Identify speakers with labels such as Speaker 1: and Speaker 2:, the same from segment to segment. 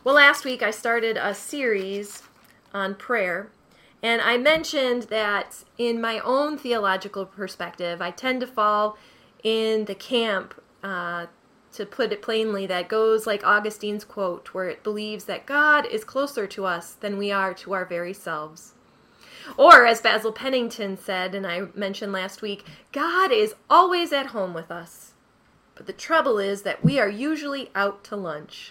Speaker 1: Well, last week I started a series on prayer, and I mentioned that in my own theological perspective, I tend to fall in the camp, to put it plainly, that goes like Augustine's quote, where it believes that God is closer to us than we are to our very selves. Or, as Basil Pennington said, and I mentioned last week, God is always at home with us. But the trouble is that we are usually out to lunch.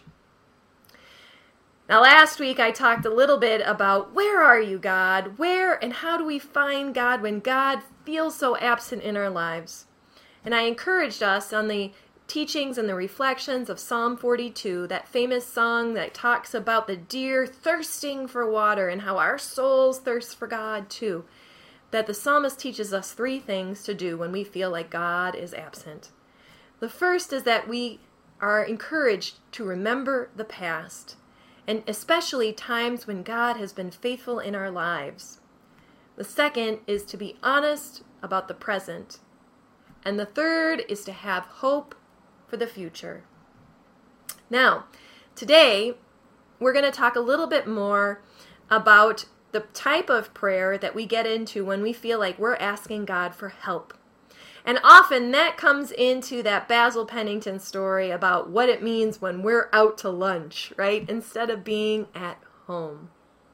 Speaker 1: Now, last week I talked a little bit about where are you, God? Where and how do we find God when God feels so absent in our lives? And I encouraged us on the teachings and the reflections of Psalm 42, that famous song that talks about the deer thirsting for water and how our souls thirst for God too. That the psalmist teaches us three things to do when we feel like God is absent. The first is that we are encouraged to remember the past, and especially times when God has been faithful in our lives. The second is to be honest about the present. And the third is to have hope for the future. Now, today, we're going to talk a little bit more about the type of prayer that we get into when we feel like we're asking God for help. And often that comes into that Basil Pennington story about what it means when we're out to lunch, right? Instead of being at home.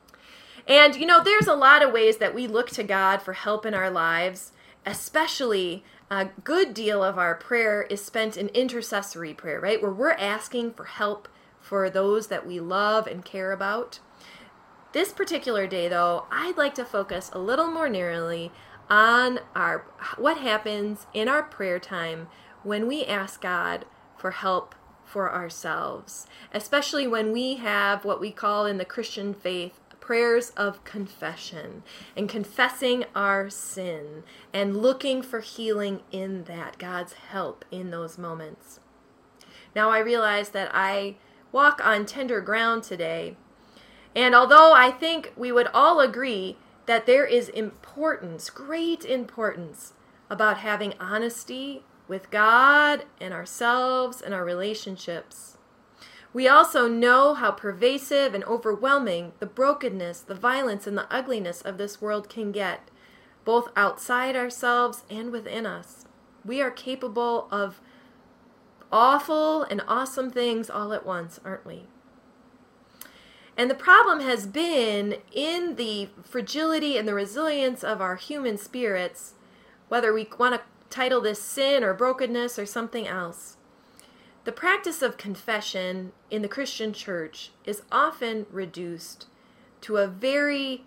Speaker 1: And, there's a lot of ways that we look to God for help in our lives, especially a good deal of our prayer is spent in intercessory prayer, right? Where we're asking for help for those that we love and care about. This particular day, though, I'd like to focus a little more narrowly on what happens in our prayer time when we ask God for help for ourselves, especially when we have what we call in the Christian faith prayers of confession, and confessing our sin and looking for healing in that, God's help in those moments. Now I realize that I walk on tender ground today, and although I think we would all agree that there is importance, great importance, about having honesty with God and ourselves and our relationships, we also know how pervasive and overwhelming the brokenness, the violence, and the ugliness of this world can get, both outside ourselves and within us. We are capable of awful and awesome things all at once, aren't we? And the problem has been in the fragility and the resilience of our human spirits, whether we want to title this sin or brokenness or something else. The practice of confession in the Christian church is often reduced to a very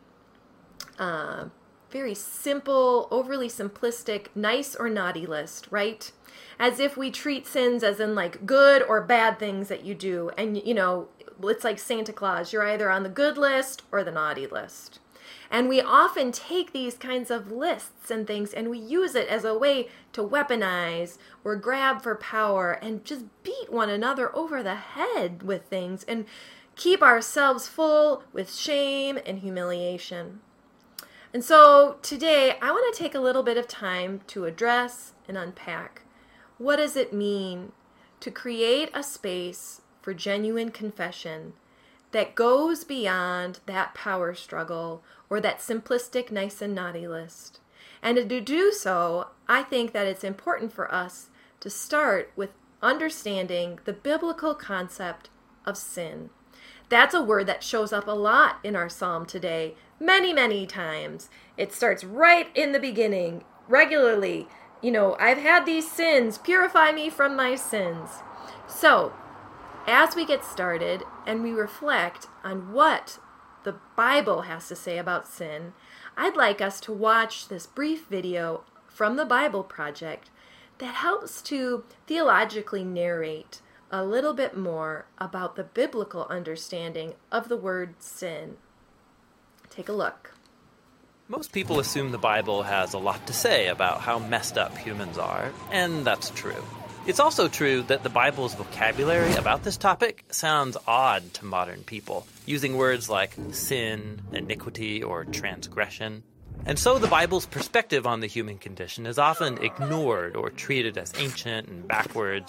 Speaker 1: simple, overly simplistic, nice or naughty list, right? As if we treat sins as in like good or bad things that you do. And, it's like Santa Claus. You're either on the good list or the naughty list. And we often take these kinds of lists and things and we use it as a way to weaponize or grab for power and just beat one another over the head with things and keep ourselves full with shame and humiliation. And so today I want to take a little bit of time to address and unpack. What does it mean to create a space for genuine confession that goes beyond that power struggle or that simplistic nice and naughty list? And to do so, I think that it's important for us to start with understanding the biblical concept of sin. That's a word that shows up a lot in our psalm today, many, many times. It starts right in the beginning, regularly. I've had these sins, purify me from my sins. So, as we get started and we reflect on what the Bible has to say about sin, I'd like us to watch this brief video from the Bible Project that helps to theologically narrate a little bit more about the biblical understanding of the word sin. Take a look.
Speaker 2: Most people assume the Bible has a lot to say about how messed up humans are, and that's true. It's also true that the Bible's vocabulary about this topic sounds odd to modern people, using words like sin, iniquity, or transgression. And so the Bible's perspective on the human condition is often ignored or treated as ancient and backwards.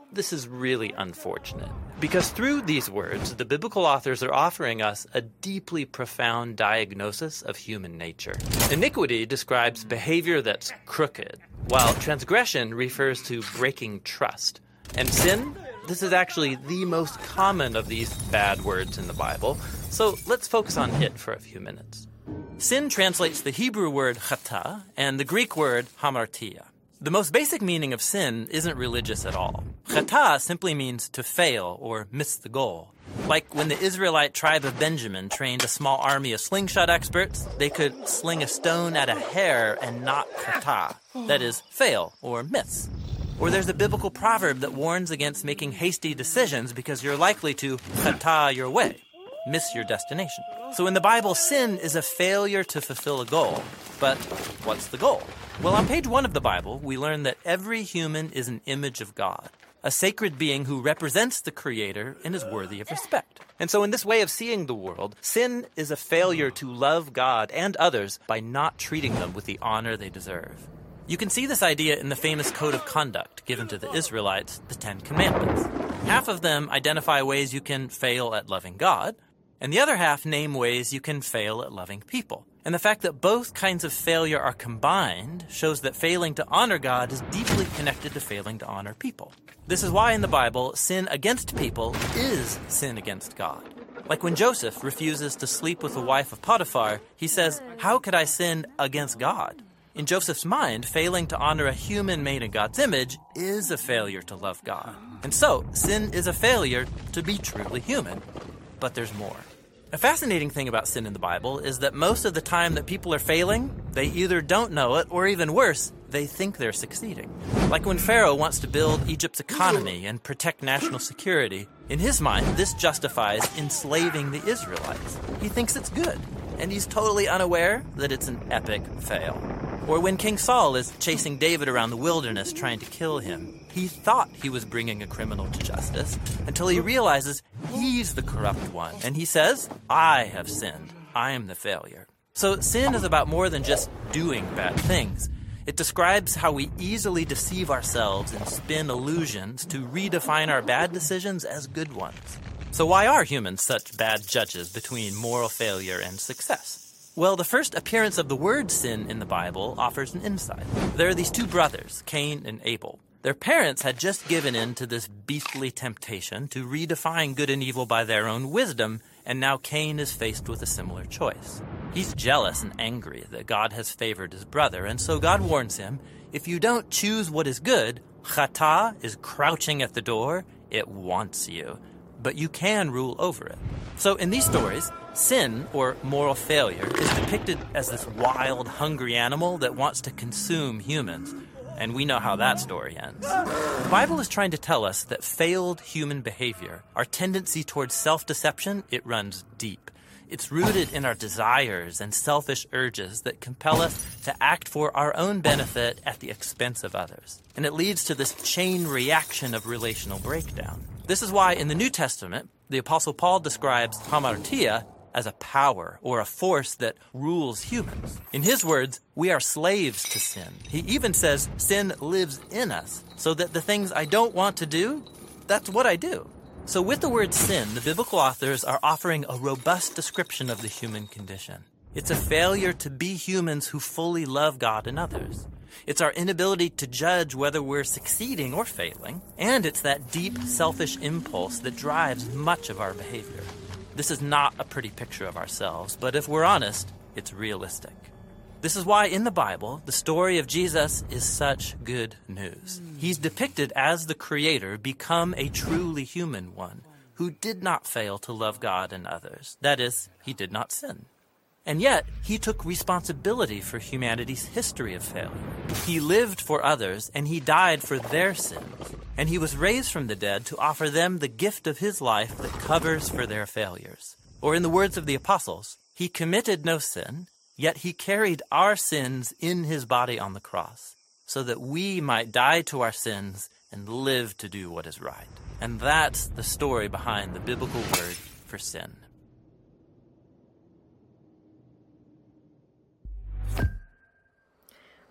Speaker 2: this is really unfortunate, because through these words, the biblical authors are offering us a deeply profound diagnosis of human nature. Iniquity describes behavior that's crooked, while transgression refers to breaking trust. And sin, this is actually the most common of these bad words in the Bible, so let's focus on it for a few minutes. Sin translates the Hebrew word chata and the Greek word hamartia. The most basic meaning of sin isn't religious at all. Chata simply means to fail or miss the goal. Like when the Israelite tribe of Benjamin trained a small army of slingshot experts, they could sling a stone at a hare and not chata, that is, fail or miss. Or there's a biblical proverb that warns against making hasty decisions because you're likely to chata your way, miss your destination. So in the Bible, sin is a failure to fulfill a goal. But what's the goal? Well, on page 1 of the Bible, we learn that every human is an image of God, a sacred being who represents the Creator and is worthy of respect. And so in this way of seeing the world, sin is a failure to love God and others by not treating them with the honor they deserve. You can see this idea in the famous code of conduct given to the Israelites, the Ten Commandments. Half of them identify ways you can fail at loving God, and the other half name ways you can fail at loving people. And the fact that both kinds of failure are combined shows that failing to honor God is deeply connected to failing to honor people. This is why in the Bible, sin against people is sin against God. Like when Joseph refuses to sleep with the wife of Potiphar, he says, "How could I sin against God?" In Joseph's mind, failing to honor a human made in God's image is a failure to love God. And so, sin is a failure to be truly human. But there's more. A fascinating thing about sin in the Bible is that most of the time that people are failing, they either don't know it, or even worse, they think they're succeeding. Like when Pharaoh wants to build Egypt's economy and protect national security, in his mind, this justifies enslaving the Israelites. He thinks it's good, and he's totally unaware that it's an epic fail. Or when King Saul is chasing David around the wilderness trying to kill him, he thought he was bringing a criminal to justice until he realizes he's the corrupt one. And he says, "I have sinned. I am the failure." So sin is about more than just doing bad things. It describes how we easily deceive ourselves and spin illusions to redefine our bad decisions as good ones. So why are humans such bad judges between moral failure and success? Well, the first appearance of the word sin in the Bible offers an insight. There are these two brothers, Cain and Abel. Their parents had just given in to this beastly temptation to redefine good and evil by their own wisdom, and now Cain is faced with a similar choice. He's jealous and angry that God has favored his brother, and so God warns him, if you don't choose what is good, Chata is crouching at the door, it wants you. But you can rule over it. So in these stories, sin, or moral failure, is depicted as this wild, hungry animal that wants to consume humans. And we know how that story ends. The Bible is trying to tell us that failed human behavior, our tendency towards self-deception, it runs deep. It's rooted in our desires and selfish urges that compel us to act for our own benefit at the expense of others. And it leads to this chain reaction of relational breakdown. This is why in the New Testament, the Apostle Paul describes hamartia as a power or a force that rules humans. In his words, we are slaves to sin. He even says sin lives in us, so that the things I don't want to do, that's what I do. So with the word sin, the biblical authors are offering a robust description of the human condition. It's a failure to be humans who fully love God and others. It's our inability to judge whether we're succeeding or failing, and it's that deep, selfish impulse that drives much of our behavior. This is not a pretty picture of ourselves, but if we're honest, it's realistic. This is why in the Bible, the story of Jesus is such good news. He's depicted as the Creator become a truly human one who did not fail to love God and others. That is, he did not sin. And yet, he took responsibility for humanity's history of failure. He lived for others, and he died for their sins. And he was raised from the dead to offer them the gift of his life that covers for their failures. Or in the words of the apostles, he committed no sin, yet he carried our sins in his body on the cross, so that we might die to our sins and live to do what is right. And that's the story behind the biblical word for sin.
Speaker 1: I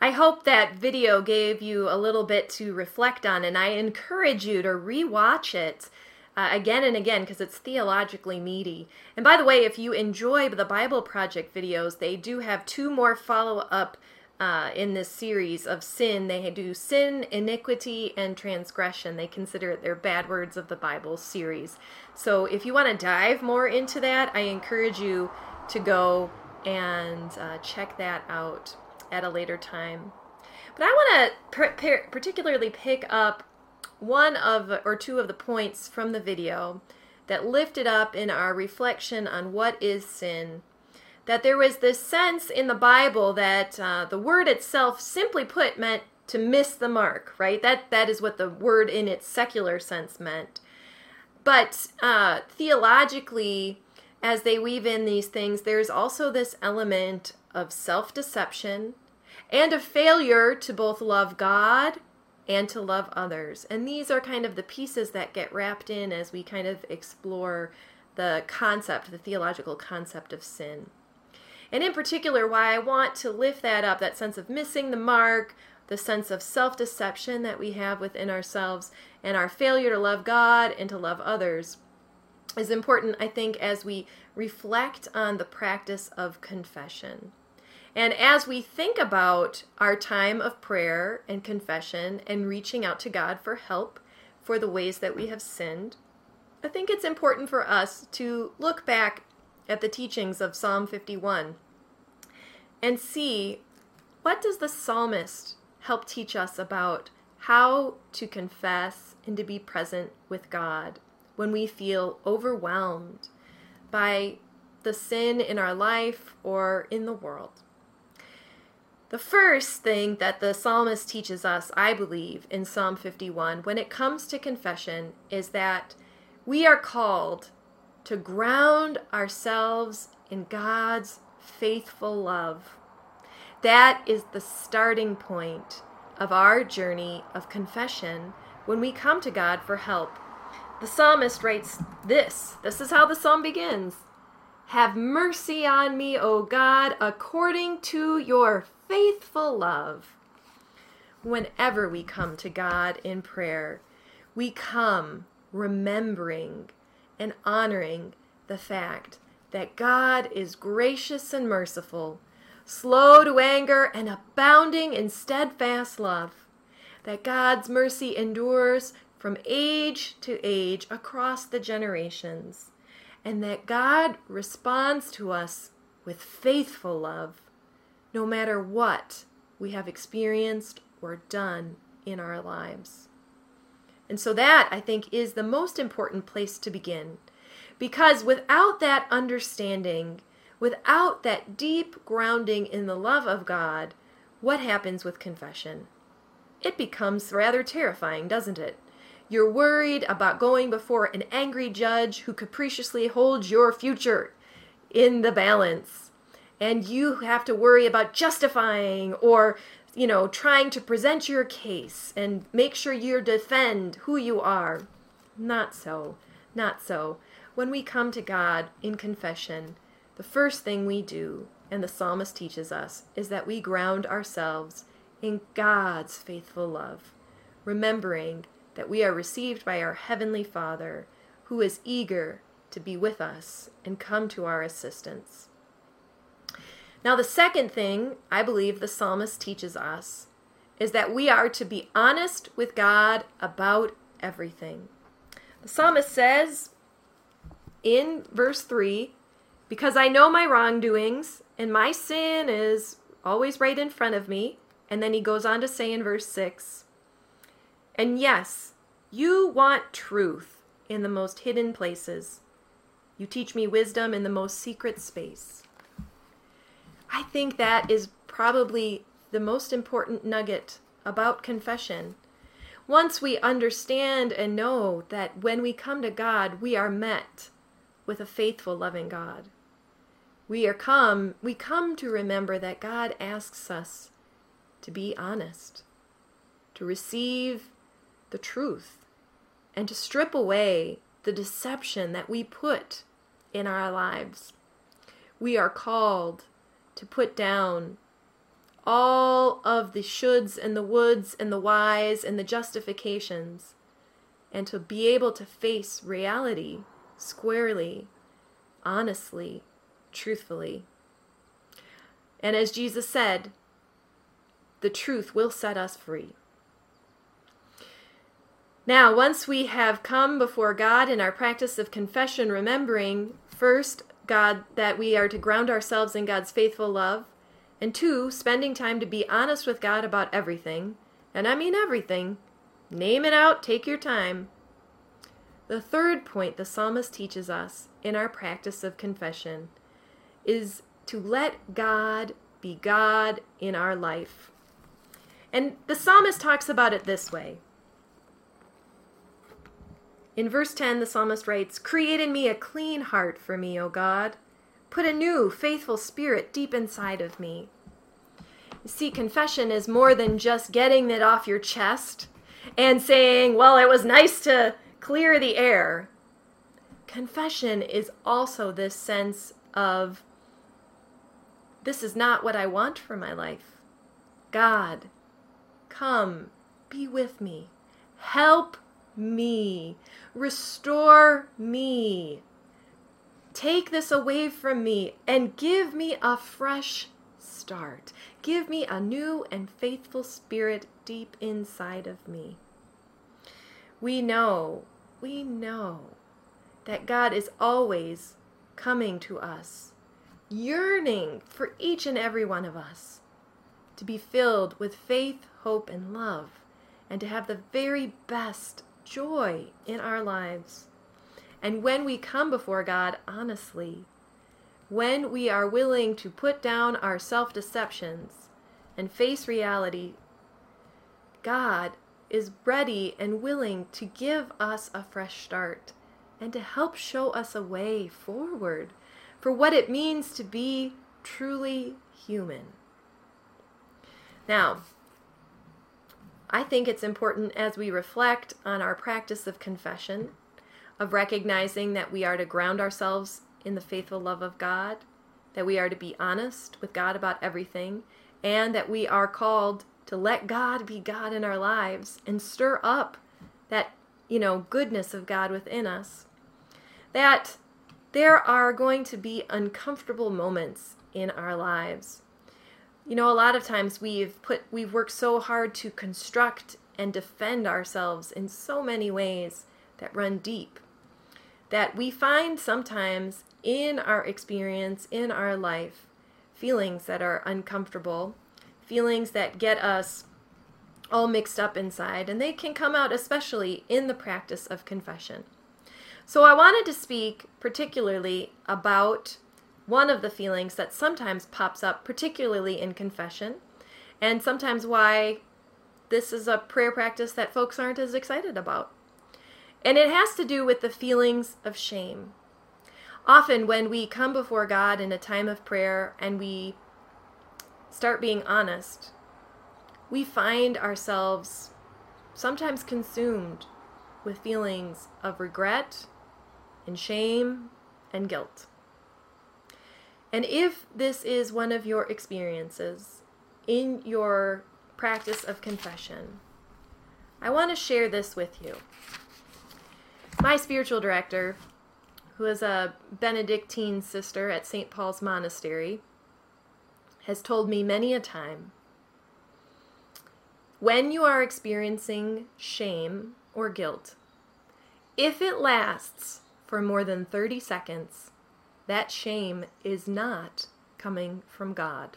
Speaker 1: I hope that video gave you a little bit to reflect on, and I encourage you to rewatch it again and again because it's theologically meaty. And by the way, if you enjoy the Bible Project videos, they do have 2 more follow-up in this series of sin. They do sin, iniquity, and transgression. They consider it their bad words of the Bible series. So if you want to dive more into that, I encourage you to go and check that out at a later time. But I want to particularly pick up one of or 2 of the points from the video that lifted up in our reflection on what is sin. That there was this sense in the Bible that the word itself, simply put, meant to miss the mark, right? That is what the word in its secular sense meant. But theologically, as they weave in these things, there's also this element of self-deception and a failure to both love God and to love others. And these are kind of the pieces that get wrapped in as we kind of explore the concept, the theological concept of sin. And in particular, why I want to lift that up, that sense of missing the mark, the sense of self-deception that we have within ourselves, and our failure to love God and to love others, is important, I think, as we reflect on the practice of confession. And as we think about our time of prayer and confession and reaching out to God for help for the ways that we have sinned, I think it's important for us to look back at the teachings of Psalm 51 and see, what does the psalmist help teach us about how to confess and to be present with God when we feel overwhelmed by the sin in our life or in the world? The first thing that the psalmist teaches us, I believe, in Psalm 51, when it comes to confession, is that we are called to ground ourselves in God's faithful love. That is the starting point of our journey of confession when we come to God for help. The psalmist writes this. This is how the psalm begins. Have mercy on me, O God, according to your faithful love. Whenever we come to God in prayer, we come remembering and honoring the fact that God is gracious and merciful, slow to anger and abounding in steadfast love, that God's mercy endures from age to age across the generations, and that God responds to us with faithful love, no matter what we have experienced or done in our lives. And so that, I think, is the most important place to begin. Because without that understanding, without that deep grounding in the love of God, what happens with confession? It becomes rather terrifying, doesn't it? You're worried about going before an angry judge who capriciously holds your future in the balance. And you have to worry about justifying or, trying to present your case and make sure you defend who you are. Not so. Not so. When we come to God in confession, the first thing we do, and the psalmist teaches us, is that we ground ourselves in God's faithful love, remembering that we are received by our Heavenly Father, who is eager to be with us and come to our assistance. Now, the second thing I believe the psalmist teaches us is that we are to be honest with God about everything. The psalmist says in verse 3, because I know my wrongdoings and my sin is always right in front of me. And then he goes on to say in verse 6, and yes, you want truth in the most hidden places. You teach me wisdom in the most secret space. I think that is probably the most important nugget about confession. Once we understand and know that when we come to God, we are met with a faithful, loving God. We come to remember that God asks us to be honest, to receive the truth, and to strip away the deception that we put in our lives. We are called to put down all of the shoulds and the woulds and the whys and the justifications, and to be able to face reality squarely, honestly, truthfully. And as Jesus said, the truth will set us free. Now, once we have come before God in our practice of confession, remembering first, God, that we are to ground ourselves in God's faithful love, and two, spending time to be honest with God about everything, and I mean everything, name it out, take your time. The third point the psalmist teaches us in our practice of confession is to let God be God in our life. And the psalmist talks about it this way. In verse 10, the psalmist writes, "Create in me a clean heart for me, O God. Put a new, faithful spirit deep inside of me." You see, confession is more than just getting it off your chest and saying, well, it was nice to clear the air. Confession is also this sense of, this is not what I want for my life. God, come, be with me. Help me. Restore me. Take this away from me and give me a fresh start. Give me a new and faithful spirit deep inside of me. We know that God is always coming to us, yearning for each and every one of us to be filled with faith, hope, and love, and to have the very best joy in our lives. And when we come before God honestly, when we are willing to put down our self-deceptions and face reality, God is ready and willing to give us a fresh start and to help show us a way forward for what it means to be truly human. Now, I think it's important as we reflect on our practice of confession, of recognizing that we are to ground ourselves in the faithful love of God, that we are to be honest with God about everything, and that we are called to let God be God in our lives and stir up that, goodness of God within us, that there are going to be uncomfortable moments in our lives. A lot of times we've worked so hard to construct and defend ourselves in so many ways that run deep, that we find sometimes in our experience, in our life, feelings that are uncomfortable, feelings that get us all mixed up inside, and they can come out especially in the practice of confession. So I wanted to speak particularly about one of the feelings that sometimes pops up, particularly in confession, and sometimes why this is a prayer practice that folks aren't as excited about. And it has to do with the feelings of shame. Often when we come before God in a time of prayer and we start being honest, we find ourselves sometimes consumed with feelings of regret and shame and guilt. And if this is one of your experiences in your practice of confession, I want to share this with you. My spiritual director, who is a Benedictine sister at St. Paul's Monastery, has told me many a time, when you are experiencing shame or guilt, if it lasts for more than 30 seconds, that shame is not coming from God.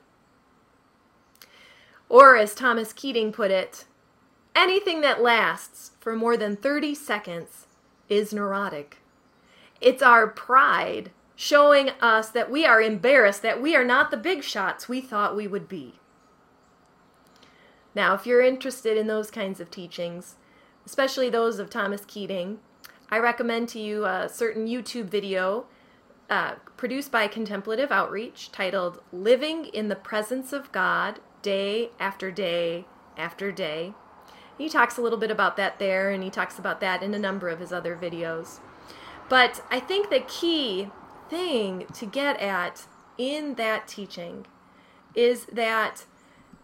Speaker 1: Or as Thomas Keating put it, anything that lasts for more than 30 seconds is neurotic. It's our pride showing us that we are embarrassed, that we are not the big shots we thought we would be. Now, if you're interested in those kinds of teachings, especially those of Thomas Keating, I recommend to you a certain YouTube video produced by Contemplative Outreach titled Living in the Presence of God Day After Day After Day. He talks a little bit about that there, and he talks about that in a number of his other videos. But I think the key thing to get at in that teaching is that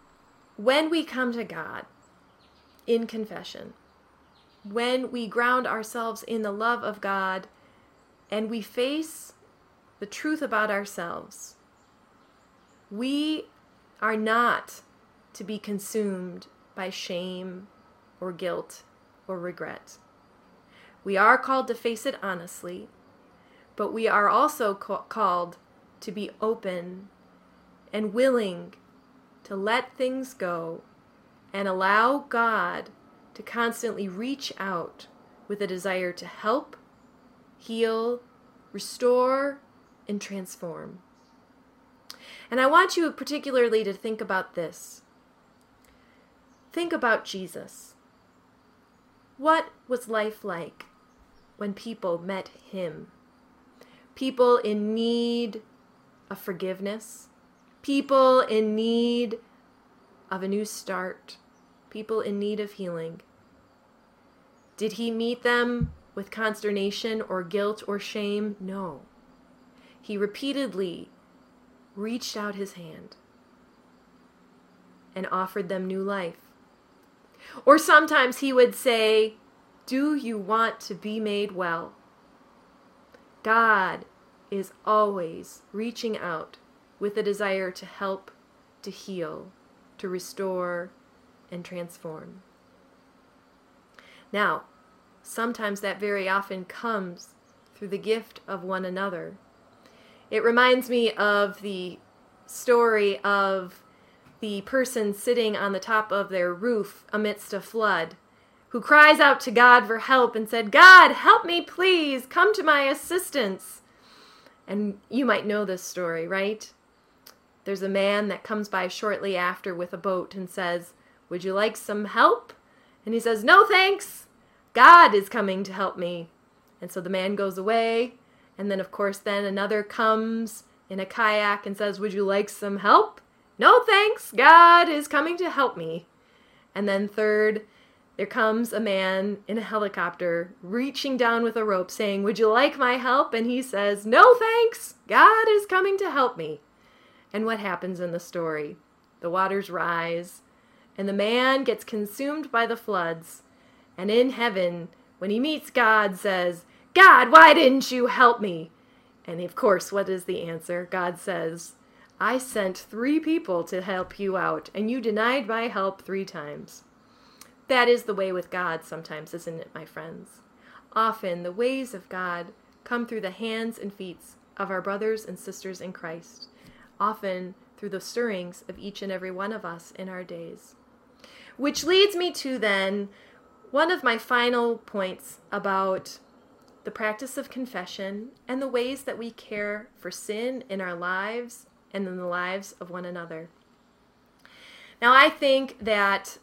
Speaker 1: when we come to God in confession, when we ground ourselves in the love of God and we face the truth about ourselves, we are not to be consumed by shame or guilt or regret. We are called to face it honestly, but we are also called to be open and willing to let things go and allow God to constantly reach out with a desire to help, heal, restore, and transform. And I want you particularly to think about this. Think about Jesus. What was life like when people met him? People in need of forgiveness, people in need of a new start, people in need of healing. Did he meet them with consternation or guilt or shame? No. He repeatedly reached out his hand and offered them new life. Or sometimes he would say, "Do you want to be made well?" God is always reaching out with a desire to help, to heal, to restore, and transform. Now, sometimes that very often comes through the gift of one another. It reminds me of the story of the person sitting on the top of their roof amidst a flood, who cries out to God for help and said, "God, help me, please, come to my assistance." And you might know this story, right? There's a man that comes by shortly after with a boat and says, "Would you like some help?" And he says, "No, thanks. God is coming to help me." And so the man goes away. And then, of course, then another comes in a kayak and says, "Would you like some help?" "No, thanks. God is coming to help me." And then third, there comes a man in a helicopter reaching down with a rope saying, "Would you like my help?" And he says, "No, thanks. God is coming to help me." And what happens in the story? The waters rise, and the man gets consumed by the floods. And in heaven, when he meets God, says, "God, why didn't you help me?" And of course, what is the answer? God says, "I sent 3 people to help you out, and you denied my help 3 times. That is the way with God sometimes, isn't it, my friends? Often the ways of God come through the hands and feet of our brothers and sisters in Christ, often through the stirrings of each and every one of us in our days. Which leads me to then one of my final points about the practice of confession and the ways that we care for sin in our lives and in the lives of one another. Now, I think that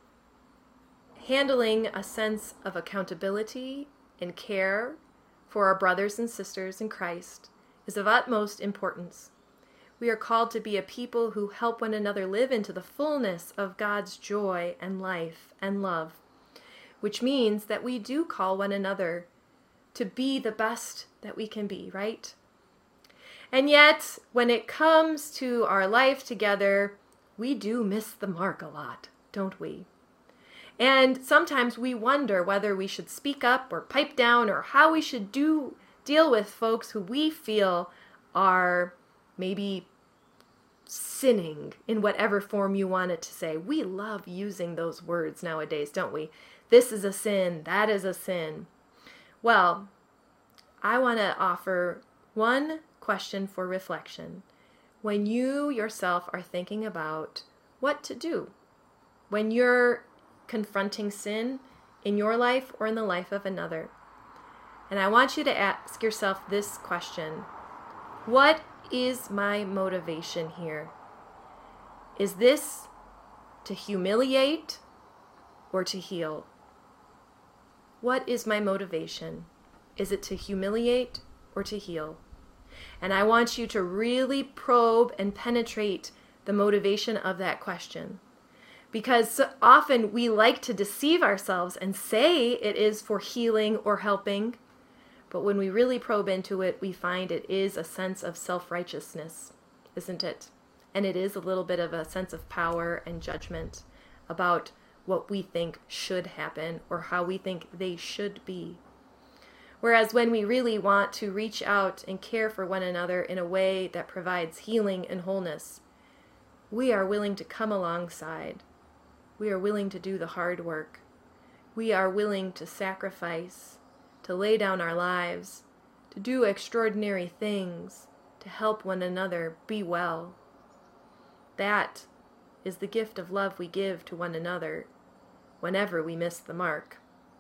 Speaker 1: handling a sense of accountability and care for our brothers and sisters in Christ is of utmost importance. We are called to be a people who help one another live into the fullness of God's joy and life and love, which means that we do call one another to be the best that we can be, right? And yet, when it comes to our life together, we do miss the mark a lot, don't we? And sometimes we wonder whether we should speak up or pipe down or how we should deal with folks who we feel are maybe sinning in whatever form you want it to say. We love using those words nowadays, don't we? This is a sin, that is a sin. Well, I want to offer one question for reflection when you yourself are thinking about what to do when you're confronting sin in your life or in the life of another. And I want you to ask yourself this question: what is my motivation here? Is this to humiliate or to heal? What is my motivation? Is it to humiliate or to heal? And I want you to really probe and penetrate the motivation of that question. Because so often we like to deceive ourselves and say it is for healing or helping, but when we really probe into it, we find it is a sense of self-righteousness, isn't it? And it is a little bit of a sense of power and judgment about what we think should happen or how we think they should be. Whereas when we really want to reach out and care for one another in a way that provides healing and wholeness, we are willing to come alongside. We are willing to do the hard work. We are willing to sacrifice, to lay down our lives, to do extraordinary things, to help one another be well. That is the gift of love we give to one another whenever we miss the mark.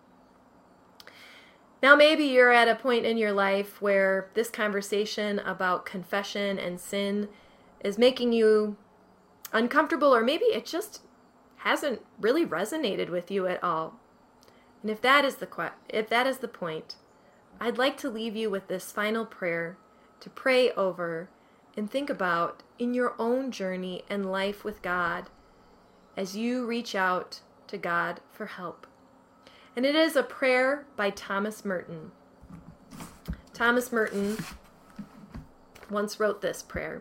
Speaker 1: Now maybe you're at a point in your life where this conversation about confession and sin is making you uncomfortable, or maybe it just hasn't really resonated with you at all. And if that is the point, I'd like to leave you with this final prayer to pray over and think about in your own journey and life with God as you reach out to God for help. And it is a prayer by Thomas Merton. Thomas Merton once wrote this prayer.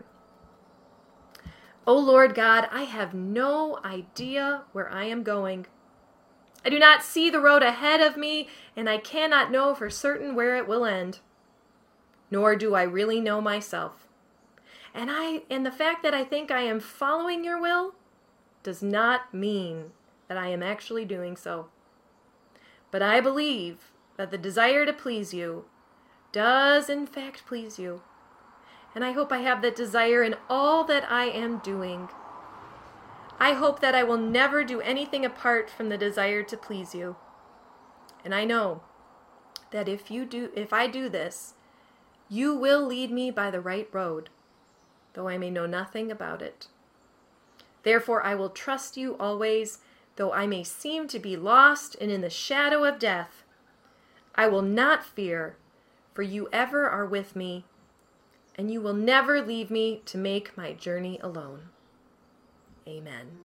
Speaker 1: O Lord God, I have no idea where I am going. I do not see the road ahead of me, and I cannot know for certain where it will end. Nor do I really know myself. And the fact that I think I am following your will does not mean that I am actually doing so. But I believe that the desire to please you does in fact please you. And I hope I have that desire in all that I am doing. I hope that I will never do anything apart from the desire to please you. And I know that if I do this, you will lead me by the right road, though I may know nothing about it. Therefore I will trust you always, though I may seem to be lost and in the shadow of death. I will not fear, for you ever are with me, and you will never leave me to make my journey alone. Amen.